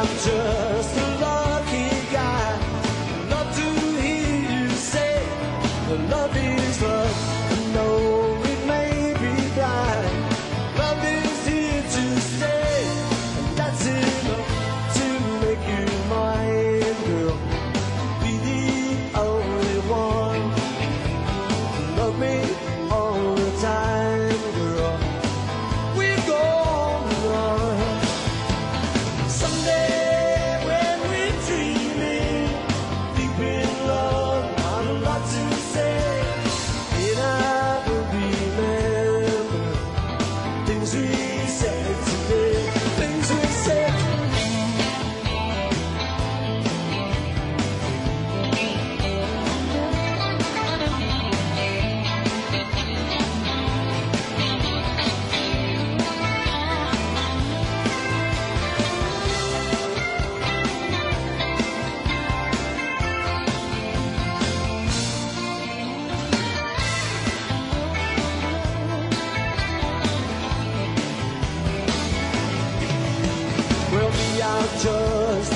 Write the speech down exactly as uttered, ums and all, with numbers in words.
I'm just a lucky guy. Love to hear you say love is love. I know it may be blind. Love is here to stay, and that's enough to make you mine, girl. Be the only one. Love me all the time, girl. We're gonna run. Someday when we're dreaming, deep in love, not a lot to say, and I will remember things we said today, things we said. Well, me, I'm just